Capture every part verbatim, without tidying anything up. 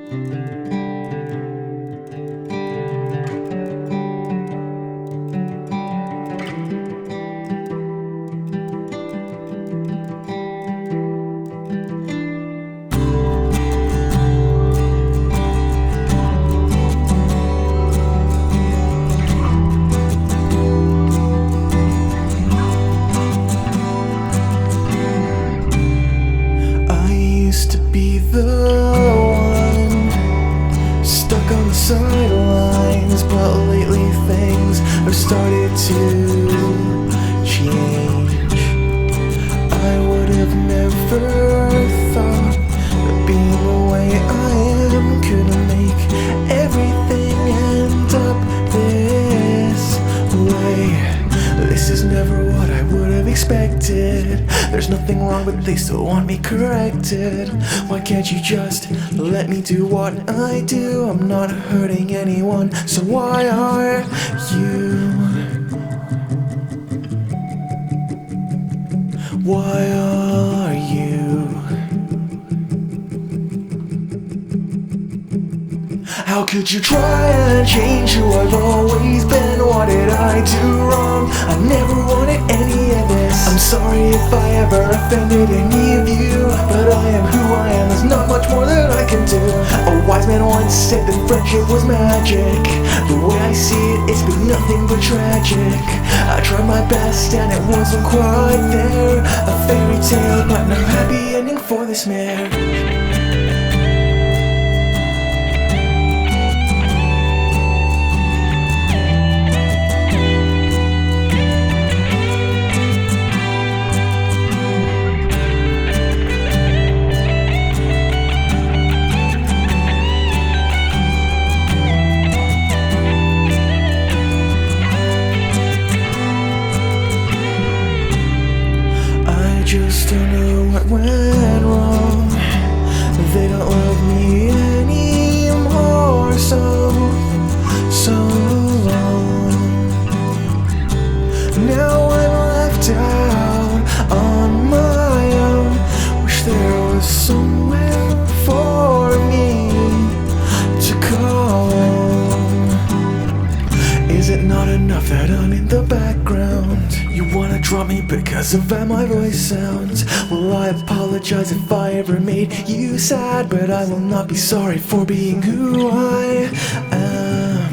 Be the one stuck on the sidelines, but lately things have started to change. I would have never thought that being the way I am could make everything end up this way. This is never what I would have expected. There's nothing wrong, but they still want me corrected. Why can't you just let me do what I do? I'm not hurting anyone, so why are you? Why are you? How could you try and change who I've always been? What did I do wrong? I never wanted any of this. I'm sorry if I ever offended any of you, but I am who I am, there's not much more that I can do. A wise man once said that friendship was magic. The way I see it, it's been nothing but tragic. I tried my best and it wasn't quite there. A fairy tale, but no happy ending for this mare. Just don't know what went wrong. They don't love me anymore. So, so long. Now I'm left out on my own. Wish there was somewhere for me to call home. Is it not enough that I'm in the background? You wanna drop me because of how my voice sounds? Well, I apologize if I ever made you sad, but I will not be sorry for being who I am.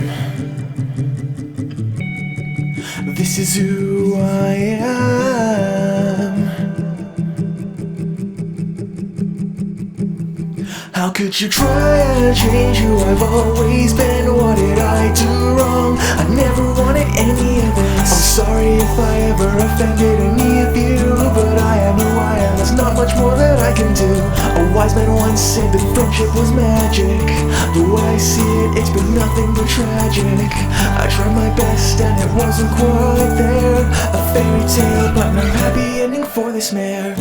This is who I am. How could you try and change who I've always been? What did I do wrong? I never wanted any of this. I'm sorry if I ever offended any of you, but I am who I am, there's not much more that I can do. A wise man once said that friendship was magic. The way I see it, it's been nothing but tragic. I tried my best and it wasn't quite there. A fairy tale, but no happy ending for this mare.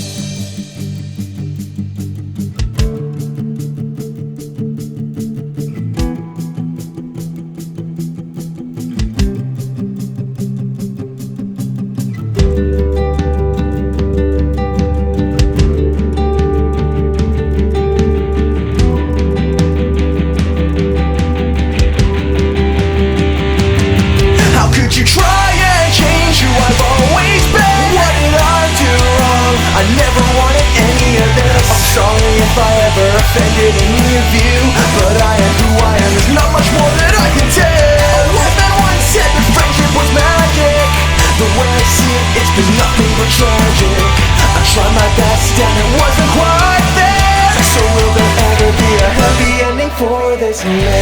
I never wanted any of this. I'm sorry if I ever offended any of you, but I am who I am, there's not much more that I can tell. A wise man once said that friendship was magic. The way I see it, it's been nothing but tragic. I tried my best and it wasn't quite there. So will there ever be a happy ending for this man?